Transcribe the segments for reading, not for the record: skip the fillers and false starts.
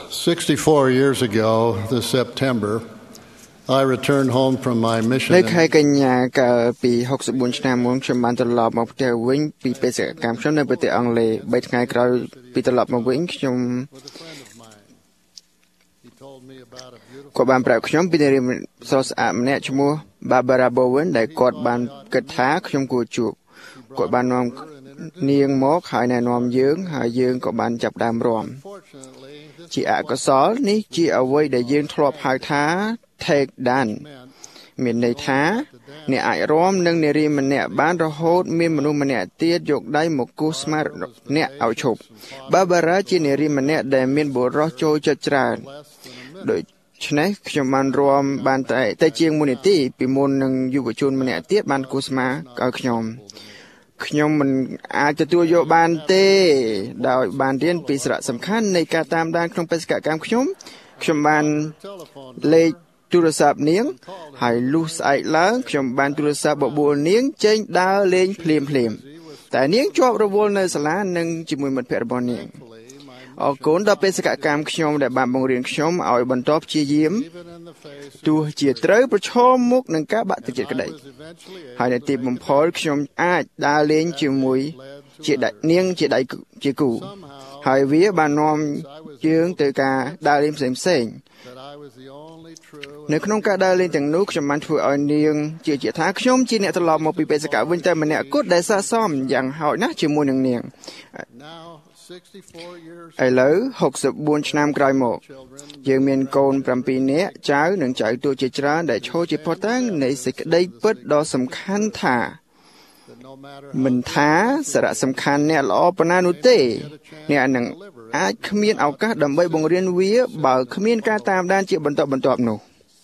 64 years ago, this September, I returned home from my mission. នៅខែកញ្ញាកាលពី64ឆ្នាំមុនខ្ញុំបានត្រឡប់មកផ្ទះវិញពីបេសកកម្មខ្ញុំនៅប្រទេសអង់គ្លេស3ថ្ងៃក្រោយពីត្រឡប់មកវិញខ្ញុំគាត់បានប្រាប់ខ្ញុំពីនារីស្រស់ស្អាតម្នាក់ឈ្មោះ Barbara Bowen ដែលគាត់បានគិតថាខ្ញុំគួរជួបគាត់បាននាំនាងមកហើយណែនាំយើងហើយយើងក៏បានចាប់ដើមរាំជាអកុសលនេះជាអ្វីដែលយើងធ្លាប់ហៅថា take down មានន័យថាអ្នកអាចរាំនឹងនារីម្នាក់បានរហូតមានមនុស្សម្នាក់ទៀតយកដៃមកគូសស្មាអ្នកឲ្យឈប់ Barbara ជានារីម្នាក់ដែលមានបុរសចូលចិត្តច្រើនដូច្នេះខ្ញុំបានរាំបានតែជាង1នាទីពីមុននឹងយុវជនម្នាក់ទៀតបានគូសស្មាឲ្យខ្ញុំមិនអាចទទួលយកបានទេដោយបានរៀនពីសារៈសំខាន់នៃការតាមដានក្នុងបេសកកម្មខ្ញុំបានលេខទូរស័ព្ទនាងហើយលុះស្អែកឡើងខ្ញុំបានទូរស័ព្ទបបួលនាងចេញដើរលេងភ្លាមតែនាងជាប់រវល់នៅសាលានិងជាមួយមិត្តភ័ក្តិរបស់នាងអរគុណដល់បេសកកម្មខ្ញុំដែលបានបង្រៀនខ្ញុំឲ្យបន្តព្យាយាមទោះជាត្រូវប្រឈមមុខនឹងការបាក់ទឹកចិត្តក្តីហើយនៅទីបំផុតខ្ញុំអាចដើរលេងជាមួយនាងជាគូហើយវាបាននាំយើងទៅការដើរលេងផ្សេងនៅក្នុងការដើរលេងទាំងនោះខ្ញុំបានធ្វើឲ្យនាងជឿជាក់ថាខ្ញុំជាអ្នកត្រឡប់មកពីបេសកកម្មវិញតែម្នាក់គត់ដែលស័ក្តិសមយ៉ាងហោចណាស់ជាមួយនឹងនាងឥឡូវ64ឆ្នាំក្រោយមកយើងមានកូន7នាក់ចៅនិងចៅទូជាច្រើនដែលឈរជាភស្តុតាងនៃសេចក្តីពិតដ៏សំខាន់ថាមិនថាសារៈសំខាន់អ្នកល្អប៉ុណ្ណានោះទេអ្នកនឹងអាចគ្មានឱកាសដើម្បីបង្រៀនវាបើគ្មានការតាមដានជាបន្តបន្ទាប់នោះ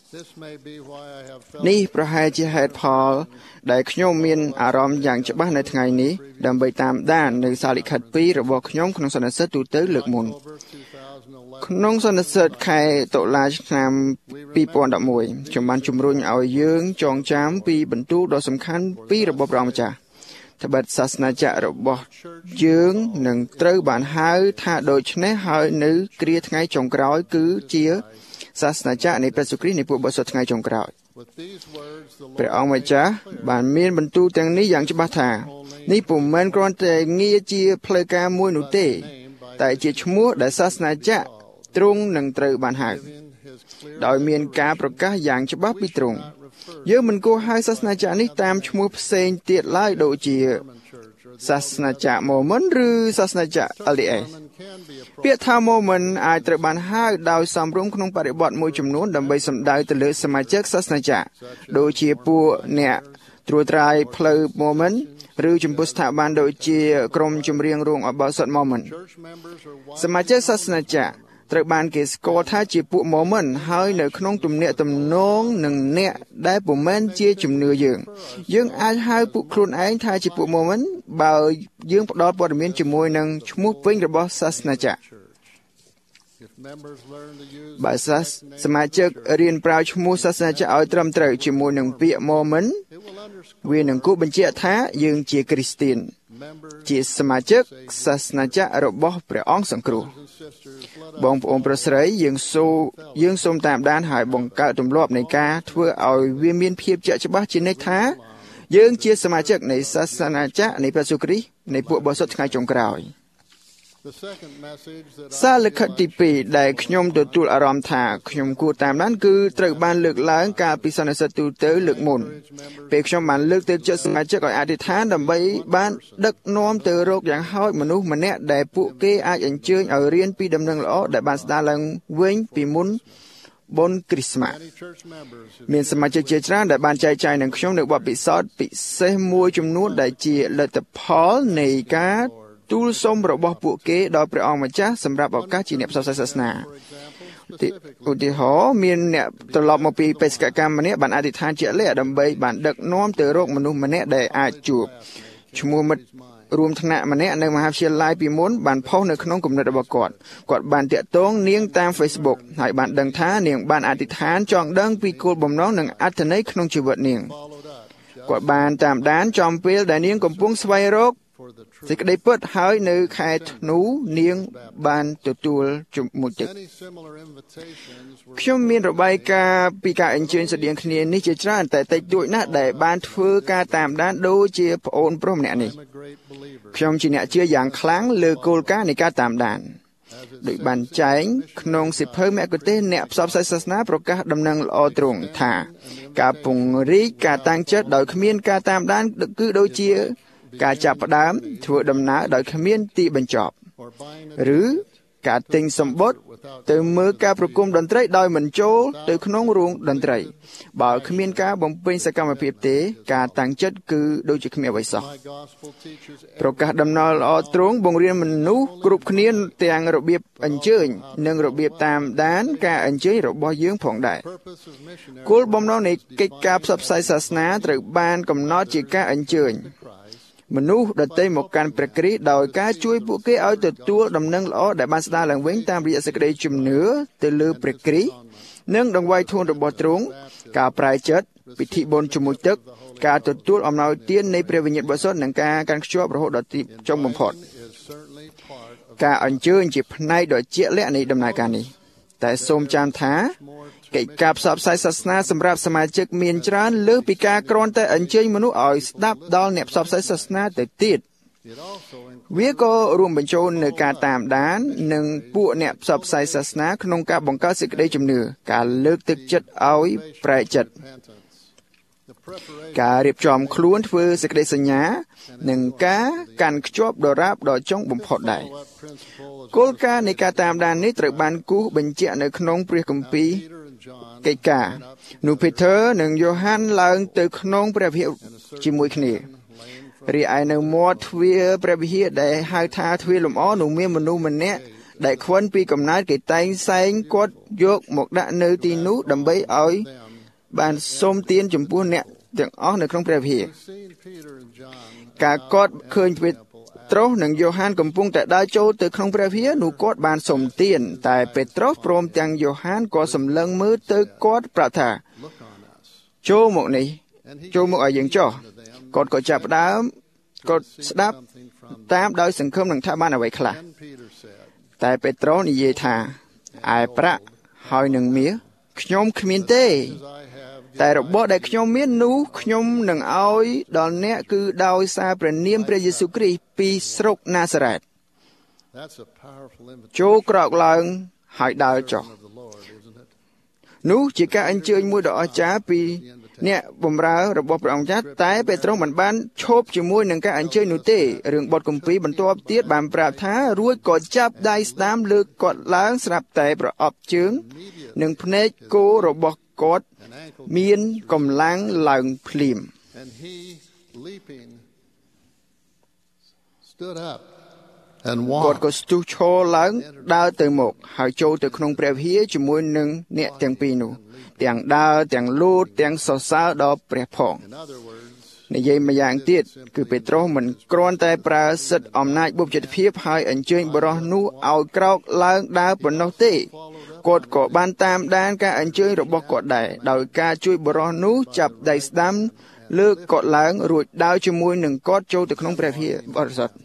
នេះប្រហែលជាហេតុផលដែលខ្ញុំមានអារម្មណ៍យ៉ាងច្បាស់នៅថ្ងៃនេះដើម្បីតាមដាននៅសារលិខិត2របស់ខ្ញុំក្នុងសន្និសីទទូទៅលើកមុនក្នុងសន្និសីទខែតុលាឆ្នាំ2011ខ្ញុំបានជំរុញឲ្យយើងចងចាំពីបន្ទូលដ៏សំខាន់ពីរបស់ព្រះម្ចាស់ត្បិតសាសនាចក្ររបស់យើងនឹងត្រូវបានហៅថាដូច្នេះហើយនៅគ្រាថ្ងៃចុងក្រោយគឺជាសាសនាចក្រនៃព្រះសុគ្រីស្ទនៃពួកបរិសុទ្ធថ្ងៃចុងក្រោយព្រះអង្គម្ចាស់បានមានបន្ទូលទាំងនេះយ៉ាងច្បាស់ថានេះពុំមែនគ្រាន់តែងារជាផ្លូវការមួយនោះទេតែជាឈ្មោះដែលសាសនាចក្រទ្រង់នឹងត្រូវបានហៅដោយមានការប្រកាសយ៉ាងច្បាស់ពីទ្រង់យើងមិនគួរហៅសាសនាចក្រនេះតាមឈ្មោះផ្សេងទៀតឡើយដូចជាសាសនាចក្រ Mormon ឬសាសនាចក្រ LDS ពាក្យថា Mormon អាចត្រូវបានហៅដោយសំរុំក្នុងបរិបទមួយចំនួនដើម្បីសំដៅទៅលើសមាជិកសាសនាចក្រដូចជាពួកអ្នកត្រួតត្រាយផ្លូវ Mormon ឬចំពោះស្ថាប័នដូចជាក្រុមចម្រៀងរួមអបអរសាទ Mormon សមាជិកសាសនាចក្រត្រូវបានគេស្គាល់ថាជាពួក Mormon ហើយនៅក្នុងទំនាក់ទំនងនឹងអ្នកដែលពុំមែនជាជំនឿយើងអាចហៅពួកខ្លួនឯងថាជាពួក Mormon បើយើងផ្ដល់ព័ត៌មានជាមួយនឹងឈ្មោះពេញរបស់សាសនាចក្របើសមាជិករៀនប្រើឈ្មោះសាសនាចក្រឲ្យត្រឹមត្រូវជាមួយនឹងពាក្យ Mormon វានឹងគូបញ្ជាក់ថាយើងជាគ្រីស្ទានជាសមាជិកសាសនាចក្ររបស់ព្រះអង្គសង្គ្រោះបងប្អូនប្រុសស្រីយើងសូមតាមដានហើយបង្កើតទម្លាប់នៃការធ្វើឲ្យវាមានភាពជាក់ច្បាស់ជានិច្ចថាយើងជាសមាជិកនៃសាសនាចក្រនៃព្រះសូគ្រីស្ទនៃពួកបរិសុទ្ធថ្ងៃចុងក្រោយសារលិខិតទី2ដែលខ្ញុំទទួលអារម្មណ៍ថាខ្ញុំគួរតាមដានគឺត្រូវបានលើកឡើងកាលពីសន្និសីទទូទៅលើកមុនពេលខ្ញុំបានលើកទឹកចិត្តសមាជិកឲ្យអធិដ្ឋានដើម្បីបានដឹកនាំទៅរកយ៉ាងហោចមនុស្សម្នាក់ដែលពួកគេអាចអញ្ជើញឲ្យរៀនពីដំណឹងល្អដែលបានស្ដារឡើងវិញពីមុនបុណ្យគ្រីស្មាសមានសមាជិកជាច្រើនដែលបានចែកចាយនឹងខ្ញុំនៅបទពិសោធន៍ពិសេសមួយចំនួនដែលជាលទ្ធផលនៃការទូលសុំរបស់ពួកគេដល់ព្រះអង្គម្ចាស់សម្រាប់ឱកាសជាអ្នកផ្សព្វផ្សាយសាសនាឧទាហរណ៍មានអ្នកត្រឡប់មកពីបេសកកម្មម្នាក់បានអធិដ្ឋានជាក់លាក់ដើម្បីបានដឹកនាំទៅរកមនុស្សម្នាក់ដែលអាចជួបឈ្មោះមិត្តរួមថ្នាក់ម្នាក់នៅមហាវិទ្យាល័យពីមុនបានផុសនៅក្នុងគំនិតរបស់គាត់បានតាក់ទងនាងតាម Facebook ហើយបានដឹងថានាងបានអធិដ្ឋានចង់ដឹងពីគោលបំណងនិងអត្ថន័យក្នុងជីវិតនាងគាត់បានតាមដានចំពេលដែលនាងកំពុងស្វែងរកសេចក្តីពិតហើយនៅខែធ្នូនាងបានទទួលជាមួយទឹកខ្ញុំមានរបាយការណ៍ពីការអញ្ជើញស្តៀងគ្នានេះជាច្រើនតែតិចតួចណាស់ដែលបានធ្វើការតាមដានដូចជាប្អូនប្រុសម្នាក់នេះខ្ញុំជាអ្នកជឿយ៉ាងខ្លាំងលើគោលការណ៍នៃការតាមដានដោយបានចែងក្នុងសិភៅមគ្គុទ្ទេសក៍អ្នកផ្សព្វផ្សាយសាសនាប្រកាសដំណឹងល្អទ្រង់ថាការពង្រីកការតាំងចិត្តដោយគ្មានការតាមដានគឺដូចជាការចាប់ផ្ដើមធ្វើដំណើរដោយគ្មានទីបញ្ចប់ឬការទិញសំបុត្រទៅមើលការប្រគំតន្ត្រីដោយមិនចូលទៅក្នុងរោងតន្ត្រីបើគ្មានការបំពេញសកម្មភាពទេការតាំងចិត្តគឺដូចជាគ្មានអ្វីសោះប្រកាសដំណើរល្អទ្រង់បង្រៀនមនុស្សគ្រប់គ្នាទាំងរបៀបអញ្ជើញនិងរបៀបតាមដានការអញ្ជើញរបស់យើងផងដែរគោលបំណងនៃកិច្ចការផ្សព្វផ្សាយសាសនាត្រូវបានកំណត់ជាការអញ្ជើញមនុស្សដទៃមកកាន់ព្រះគ្រីស្ទដោយការជួយពួកគេឲ្យទទួលដំណឹងល្អដែលបានស្ដារឡើងវិញតាមរយៈសេចក្តីជំនឿទៅលើព្រះគ្រីស្ទនិងដង្វាយធួនរបស់ទ្រង់ការប្រែចិត្តពិធីបុណ្យជាមួយទឹកការទទួលអំណោយទាននៃព្រះវិញ្ញាណបរិសុទ្ធនិងការកាន់ខ្ជាប់រហូតដល់ទីចុងបំផុតការអញ្ជើញជាផ្នែកដ៏ជាក់លាក់នៃដំណើរការនេះតែសូមចាំថាកិច្ចការផ្សព្វផ្សាយសាសនាសម្រាប់សមាជិកមានច្រើនលើសពីការគ្រាន់តែអញ្ជើញមនុស្សឲ្យស្ដាប់ដល់អ្នកផ្សព្វផ្សាយសាសនាទៅទៀតវាក៏រួមបញ្ចូលនៅការតាមដាននិងពួកអ្នកផ្សព្វផ្សាយសាសនាក្នុងការបង្កើតសេចក្តីជំនឿការលើកទឹកចិត្តឲ្យប្រែចិត្តការរៀបចំខ្លួនធ្វើសេចក្តីសញ្ញានិងការកាន់ខ្ជាប់ដរាបដល់ចុងបំផុតដែរគោលការណ៍នៃការតាមដាននេះត្រូវបានគូសបញ្ជាក់នៅក្នុងព្រះគម្ពីរកិច្ចការនោះពេធើនិងយ៉ូហានឡើងទៅក្នុងព្រះវិហារជាមួយគ្នារីឯនៅមាត់ទ្វារព្រះវិហារដែលហៅថាទ្វារលំអនោះមានមនុស្សម្នាក់ដែលខ្វិនពីកំណើតគេតែងសែងគាត់យកមកដាក់នៅទីនោះដើម្បីឲ្យបានសូមទានចំពោះអ្នកទាំងអស់នៅក្នុងព្រះវិហារការគាត់ឃើញពេត្រុសនិងយ៉ូហានកំពុងតែដើរចូលទៅក្នុងព្រះវិហារនោះគាត់បានសូមទានតែពេត្រុសព្រមទាំងយ៉ូហានក៏សម្លឹងមើលទៅគាត់ប្រាប់ថាចូលមកនេះចូលមកឲ្យយើងចុះគាត់ក៏ចាប់ផ្ដើមគាត់ស្ដាប់តាមដោយសង្ឃឹមនឹងថាបានអ្វីខ្លះតែពេត្រុសនិយាយថាឯប្រាក់ហើយនឹងមាសខ្ញុំគ្មានទេតែរបស់ដែលខ្ញុំមាននោះខ្ញុំនឹងឲ្យដល់អ្នកគឺដោយសារព្រះនាមព្រះយេស៊ូវគ្រីស្ទពីស្រុកណាសារ៉េតចូលក្រោកឡើងហើយដើរចុះនោះជាការអញ្ជើញមួយដ៏អស្ចារ្យពីអ្នកបម្រើរបស់ព្រះអង្គម្ចាស់តែពេត្រុសមិនបានឈប់ជាមួយនឹងការអញ្ជើញនោះទេរឿងបទគម្ពីរបន្ទាប់ទៀតបានប្រាប់ថារួចក៏ចាប់ដៃស្ដាំលើកគាត់ឡើងស្រាប់តែប្រអប់ជើងនិងភ្នែកគោរបស់គាត់មានកម្លាំងឡើងភ្លាមគាត់ក៏ស្ទុះឈរឡើងដើរទៅមកហើយចូលទៅក្នុងព្រះវិហារជាមួយនឹងអ្នកទាំងពីរនោះទាំងដើរទាំងលោតទាំងសរសើរដល់ព្រះផងនិយាយម្យ៉ាងទៀតគឺពេត្រុសមិនគ្រាន់តែប្រើសិទ្ធិអំណាចបុព្វជិតភាពហើយអញ្ជើញបុរសនោះឲ្យក្រោកឡើងដើរប៉ុណ្ណោះទេគាត់ក៏បានតាមដានការអញ្ជើញរបស់គាត់ដែរដោយការជួយបុរសនោះចាប់ដៃស្ដាំលើកគាត់ឡើងរួចដើរជាមួយនឹងគាត់ចូលទៅក្នុងព្រះវិហារបរិសុទ្ធ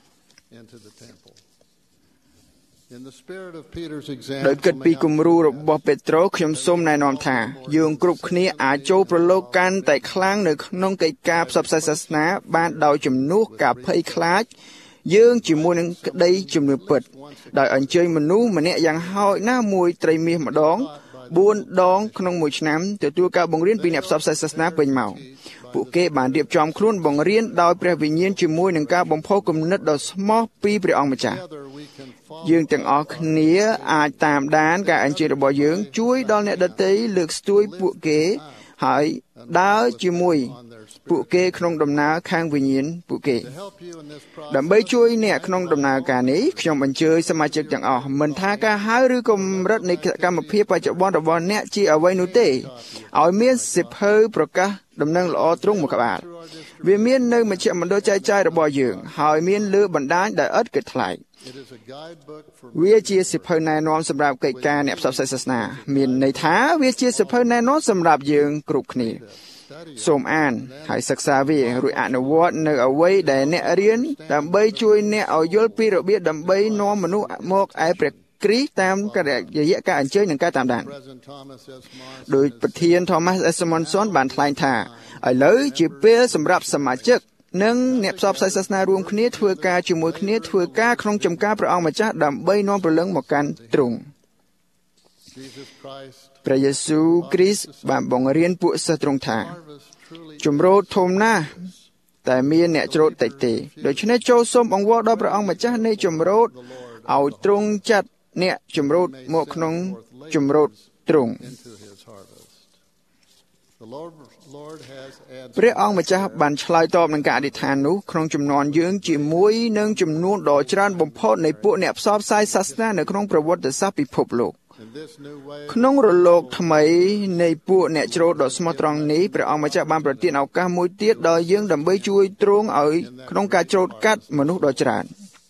ដោយគិតពីគំរូរបស់ពេត្រុសខ្ញុំសូមណែនាំថាយើងគ្រប់គ្នាអាចចូលប្រឡូកកាន់តែខ្លាំងនៅក្នុងកិច្ចការផ្សព្វផ្សាយសាសនាបានដោយជំនួសការភ័យខ្លាចយើងជាមួយនឹងក្តីជំនឿពិតដោយអញ្ជើញមនុស្សម្នាក់យ៉ាងហោចណាស់មួយត្រីមាសម្ដង4ដងក្នុងមួយឆ្នាំទទួលការបង្រៀនពីអ្នកផ្សព្វផ្សាយសាសនាពេញម៉ោងពួកគេបានរៀបចំខ្លួនបង្រៀនដោយព្រះវិញ្ញាណជាមួយនឹងការបំផុសគំនិតដ៏ស្មោះពីព្រះអង្គម្ចាស់យើងទាំងអស់គ្នាអាចតាមដានការអញ្ជើញរបស់យើងជួយដល់អ្នកដទៃលើកស្ទួយពួកគេហើយដើរជាមួយពួកគេក្នុងដំណើរខាងវិញ្ញាណពួកគេដើម្បីជួយអ្នកក្នុងដំណើរការនេះខ្ញុំអញ្ជើញសមាជិកទាំងអស់មិនថាការហៅឬកម្រិតនៃសកម្មភាពបច្ចុប្បន្នរបស់អ្នកជាអ្វីនោះទេឲ្យមានសិភៅប្រកាសដំណឹងល្អទ្រង់មួយក្បាលវាមាននៅមជ្ឈមណ្ឌលចែកចាយរបស់យើងហើយមានលើបណ្ដាញដែលឥតគិតថ្លៃវាជាសិភៅណែនាំសម្រាប់កិច្ចការអ្នកផ្សព្វផ្សាយសាសនាមានន័យថាវាជាសិភៅណែនាំសម្រាប់យើងគ្រប់គ្នាសូមអានហើយសិក្សាវារួចអនុវត្តនៅអ្វីដែលអ្នករៀនដើម្បីជួយអ្នកឲ្យយល់ពីរបៀបដើម្បីនាំមនុស្សមកឯព្រះគ្រីស្ទតាមរយៈការអញ្ជើញនិងការតាមដានដោយប្រធាន Thomas S. Monson បានថ្លែងថាឥឡូវជាពេលសម្រាប់សមាជិកនិងអ្នកផ្សព្វផ្សាយសាសនារួមគ្នាធ្វើការជាមួយគ្នាធ្វើការក្នុងចំការព្រះអង្គម្ចាស់ដើម្បីនាំព្រលឹងមកកាន់ទ្រង់ព្រះយេស៊ូវគ្រីស្ទបានបង្រៀនពួកសិស្សទ្រង់ថាជំរោទធំណាស់តែមានអ្នកច្រូតតិចទេដូច្នេះចូលសូមអង្វរដល់ព្រះអង្គម្ចាស់នៃជំរោទឲ្យទ្រង់ចាត់អ្នកជំរោទមកក្នុងជំរោទទ្រង់ព្រះអង្គម្ចាស់បានឆ្លើយតបនឹងការអធិដ្ឋាននោះក្នុងចំនួនយើងជាមួយនឹងចំនួនដ៏ច្រើនបំផុតនៃពួកអ្នកផ្សព្វផ្សាយសាសនានៅក្នុងប្រវត្តិសាស្ត្រពិភពលោកក្នុងរលកថ្មីនៃពួកអ្នកច្រូតដ៏ស្មោះត្រង់នេះព្រះអង្គម្ចាស់បានប្រទានឱកាសមួយទៀតដល់យើងដើម្បីជួយទ្រង់ឲ្យក្នុងការច្រូតកាត់មនុស្សដ៏ច្រើន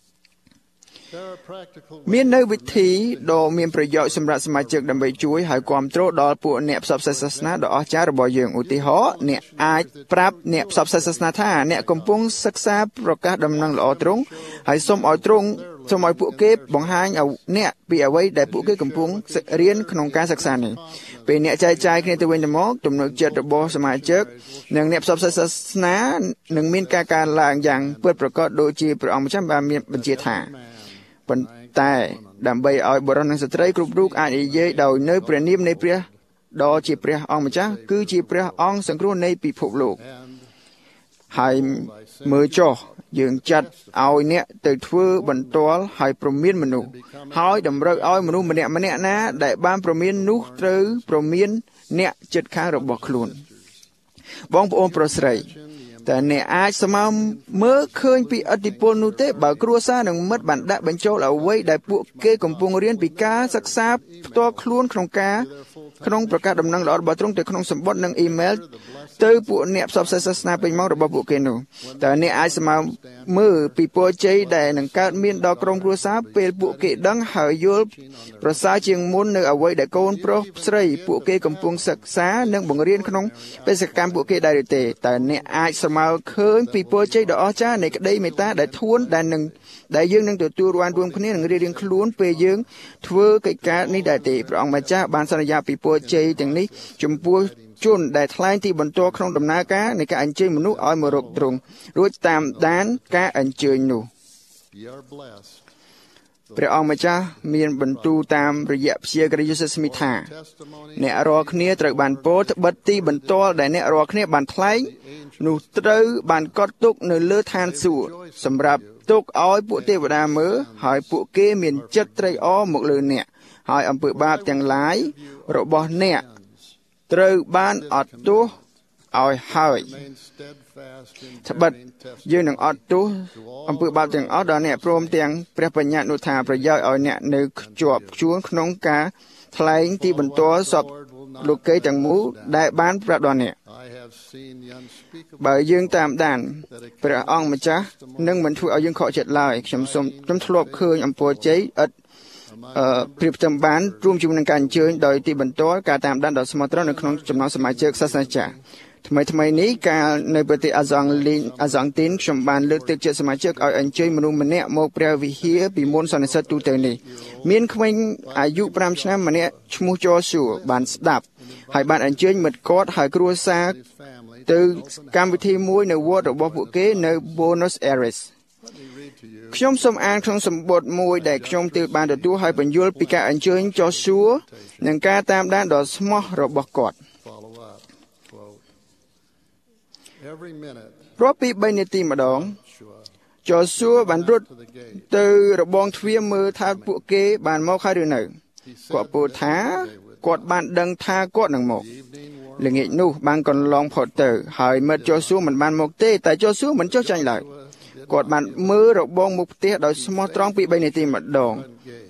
មាននៅវិធីដ៏មានប្រយោជន៍សម្រាប់សមាជិកដើម្បីជួយឲ្យគ្រប់គ្រងដល់ពួកអ្នកផ្សព្វផ្សាយសាសនាដ៏អស្ចារ្យរបស់យើងឧទាហរណ៍អ្នកអាចប្រាប់អ្នកផ្សព្វផ្សាយសាសនាថាអ្នកកំពុងសិក្សាប្រកាសដំណឹងល្អទ្រង់ហើយសូមឲ្យពួកគេបង្ហាញឲ្យអ្នកពីអ្វីដែលពួកគេកំពុងរៀនក្នុងការសិក្សានេះពេលអ្នកចែកចាយគ្នាទៅវិញទៅមកទំនុកចិត្តរបស់សមាជិកនិងអ្នកផ្សព្វផ្សាយសាសនានឹងមានការកើនឡើងយ៉ាងពិតប្រាកដដូចជាព្រះអង្គម្ចាស់បានមានបញ្ជាថាប៉ុន្តែដើម្បីឲ្យបុរសនិងស្ត្រីគ្រប់រូបអាចនិយាយដោយនៅព្រះនាមនៃព្រះដ៏ជាព្រះអង្គម្ចាស់គឺជាព្រះអង្គសង្គ្រោះនៃពិភពលោកហើយមើលចុះយើងចាត់ឲ្យអ្នកទៅធ្វើបន្ទាល់ហើយព្រមានមនុស្សហើយតម្រូវឲ្យមនុស្សម្នាក់ណាដែលបានព្រមាននោះត្រូវព្រមានអ្នកជិតខាងរបស់ខ្លួនបងប្អូនប្រុសស្រីតែអ្នកអាចស្មារមើលឃើញពីឥទ្ធិពលនោះទេបើគ្រួសារនិងមិត្តបានដាក់បញ្ចូលអ្វីដែលពួកគេកំពុងរៀនពីការសិក្សាផ្ទាល់ខ្លួនក្នុងប្រកាសដំណឹងល្អរបស់ទ្រង់ទៅក្នុងសម្បត្តិនិងអ៊ីមែលទៅពួកអ្នកផ្សព្វផ្សាយសាសនាពេញម៉ោងរបស់ពួកគេនោះតើអ្នកអាចស្មារមើលពីពរជ័យដែលនឹងកើតមានដល់ក្រុមគ្រួសារពេលពួកគេដឹងហើយយល់ប្រសើរជាងមុននៅអ្វីដែលកូនប្រុសស្រីពួកគេកំពុងសិក្សានិងបង្រៀនក្នុងបេសកកម្មពួកគេដែរឬទេតើអ្នកអាចស្មារឃើញពីពរជ័យដ៏អស្ចារ្យនៃក្តីមេត្តាដែលធួនដែលយើងនឹងទទួលរួមគ្នានឹងរៀងៗខ្លួនពេលយើងធ្វើកិច្ចការនេះដែរទេព្រះអង្គម្ចាស់បានសន្យាពីពរជ័យទាំងនេះចំពោះជនដែលថ្លែងទីបន្ទាល់ក្នុងដំណើរការនៃការអញ្ជើញមនុស្សឲ្យមករកទ្រង់រួចតាមដានការអញ្ជើញនោះព្រះអង្គម្ចាស់មានបន្ទូលតាមរយៈព្យាក្រយូសេស្មីថាអ្នករាល់គ្នាត្រូវបានពោលត្បិតទីបន្ទាល់ដែលអ្នករាល់គ្នាបានថ្លែងនោះត្រូវបានកត់ទុកនៅលើឋានសួគ៌សម្រាប់ទុកឲ្យពួកទេវតាមើលហើយពួកគេមានចិត្តត្រេកអរមកលើអ្នកហើយអំពើបាបទាំងឡាយរបស់អ្នកត្រូវបានអត់ទោសឲ្យហើយត្បិតយើងនឹងអត់ទោសអំពើបាបទាំងអស់ដល់អ្នកព្រមទាំងព្រះបញ្ញត្តិនោះថាប្រយោជន៍ឲ្យអ្នកនៅជាប់ជួនក្នុងការថ្លែងទីបន្ទាល់សពលោកីទាំងមូលដែលបានប្រាប់ដល់អ្នកបើយើងតាមដានព្រះអង្គម្ចាស់នឹងមិនធ្វើឲ្យយើងខកចិត្តឡើយខ្ញុំធ្លាប់ឃើញអំពរជ័យឥតព្រៀបផ្ទឹមបានរួមជាមួយនឹងការអញ្ជើញដោយទីបន្ទាល់ការតាមដានដ៏ស្មោះត្រង់នៅក្នុងចំណោមសមាជិកសាសនាចាស់ថ្មីនេះកាលនៅប្រទេសអាសង់ទីនខ្ញុំបានលើកទឹកចិត្តសមាជិកឲ្យអញ្ជើញមនុស្សម្នាក់មកព្រះវិហារពីមុនសន្និសីទទូទៅនេះមានក្មេងអាយុ5ឆ្នាំម្នាក់ឈ្មោះចស៊ូបានស្ដាប់ហើយបានអញ្ជើញមិត្តគាត់ហើយគ្រួសារទៅកម្មវិធីមួយនៅវត្តរបស់ពួកគេនៅ Buenos Aires ខ្ញុំសូមអានក្នុងសម្បត្តិមួយដែលខ្ញុំទើបបានទទួលហើយបញ្យល់ពីការអញ្ជើញចស៊ូនិងការតាមដានដ៏ស្មោះរបស់គាត់រាប់ពី3នាទីម្ដងចស៊ូបានរត់ទៅរបងទ្វារមើលថាពួកគេបានមកហើយឬនៅគាត់ពោលថាគាត់បានដឹងថាគាត់នឹងមកល្ងាចនោះបានកន្លងផុតទៅហើយមិត្តចស៊ូមិនបានមកទេតែចស៊ូមិនចុះចាញ់ឡើយគាត់បានមើលរបងមុខផ្ទះដោយស្មោះត្រង់ពី3នាទីម្ដង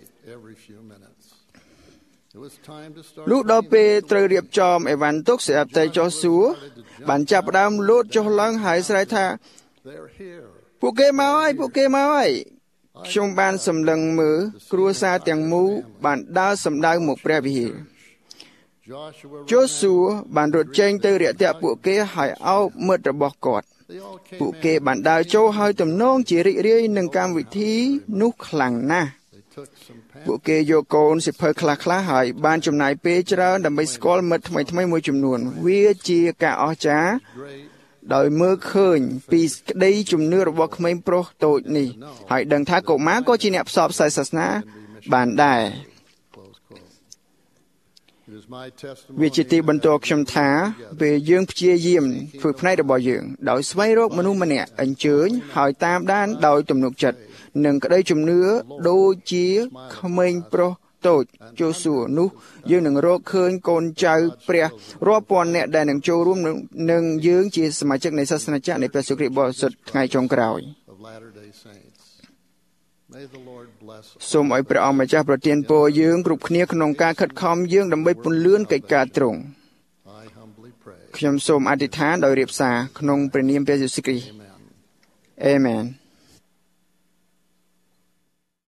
លុះដល់ពេលត្រូវរៀបចំអីវ៉ាន់ទុកស្រាប់តែចស៊ូបានចាប់ផ្ដើមលោតចុះឡើងហើយស្រែកថាពួកគេមកហើយខ្ញុំបានសម្លឹងមើលគ្រួសារទាំងមូលបានដើរសម្ដៅមកព្រះវិហារ Joshua ជូស៊ូបានរត់ចេញទៅរាក់ទាក់ពួកគេហើយអោបមិត្តរបស់គាត់ they all came ពួកគេបានដើរចូលហើយទំនងជារីករាយនឹងកម្មវិធីនោះខ្លាំងណាស់ they took some ពួកគេយកកូនសិភៅខ្លះៗហើយបានចំណាយពេលច្រើនដើម្បីស្គាល់មិត្តថ្មីៗមួយចំនួនវាជាការអស្ចារ្យ great ដោយមើលឃើញពីក្តីជំនឿរបស់ក្មេងប្រុសតូចនេះហើយដឹងថាកុមារក៏ជាអ្នកផ្សព្វផ្សាយសាសនាបានដែរ close quote. It is my testimony វាជាទីបន្ទាល់ខ្ញុំថាពេលយើងព្យាយាមធ្វើផ្នែករបស់យើងដោយស្វែងរកមនុស្សម្នាក់អញ្ជើញហើយតាមដានដោយទំនុកចិត្តនិងក្តីជំនឿដូចជាក្មេងប្រុសតូចជូស៊ូនោះយើងនឹងរកឃើញកូនចៅព្រះរាប់ពាន់នាក់ដែលនឹងចូលរួមនឹងយើងជាសមាជិកនៃសាសនាចក្រនៃព្រះសុគ្រីស្ទបរិសុទ្ធថ្ងៃចុងក្រោយ of Latter-day Saints. May the Lord bless us. សូមឲ្យព្រះអង្គម្ចាស់ប្រទានពរយើងគ្រប់គ្នាក្នុងការខិតខំយើងដើម្បីពន្លឿនកិច្ចការទ្រង់ I humbly pray. ខ្ញុំសូមអធិដ្ឋានដោយរៀបសារក្នុងព្រះនាមព្រះយេស៊ូវគ្រីស្ទ Amen. Amen